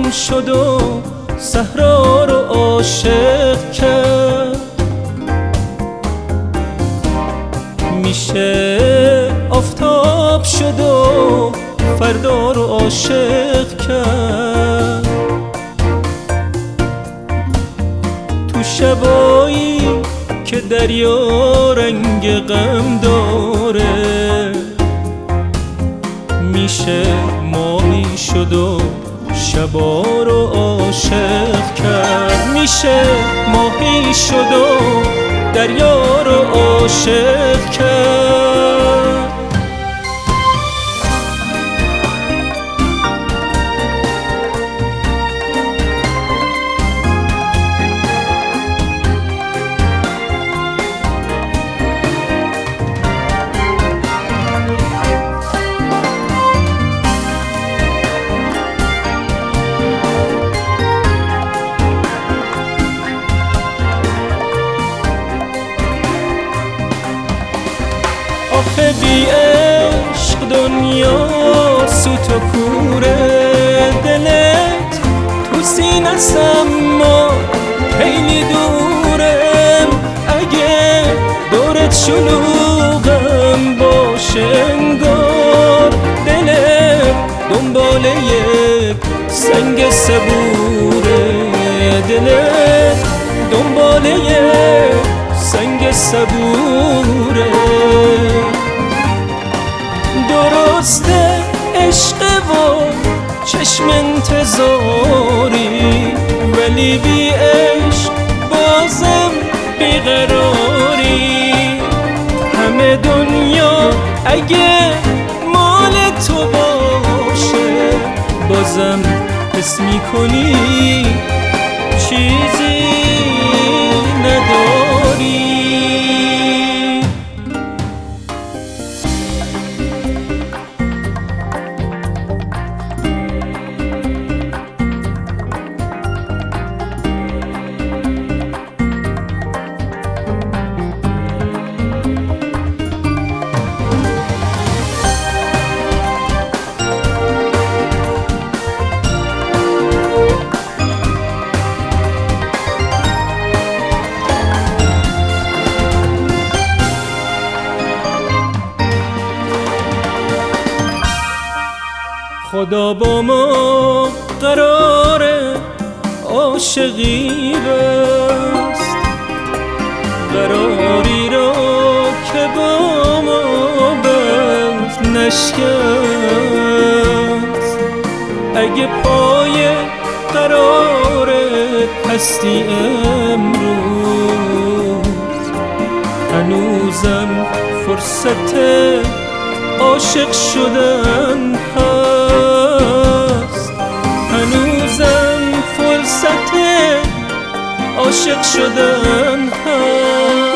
شد و صحرا رو عاشق کرد. میشه آفتاب شد و فردا رو عاشق کرد. تو شبایی که دریا رنگ غم داره، میشه ماهی شد و شبا رو عاشق کرد. میشه ماهی شد و دریا رو عاشق کرد. آخه بی عشق دنیا سوت و کوره، دلت تو سینه‌ست اما خیلی دورم. اگه دورت شلوغم باشه انگار دلت دنبال یک سنگ صبوره. دلت دنبال یک سنگ صبوره. درسته عشق و چشم انتظاری، ولی بی عشق بازم بیقراری. همه دنیا اگه مال تو باشه، بازم حس میکنی چیزی نداری. خدا با ما قرار عاشقی بست، قراری را که با ما بست نشکست. اگه پای قرارت هستی امروز، هنوزم فرصت عاشق شدن هست. هنوزم فرصت عاشق شدن هست.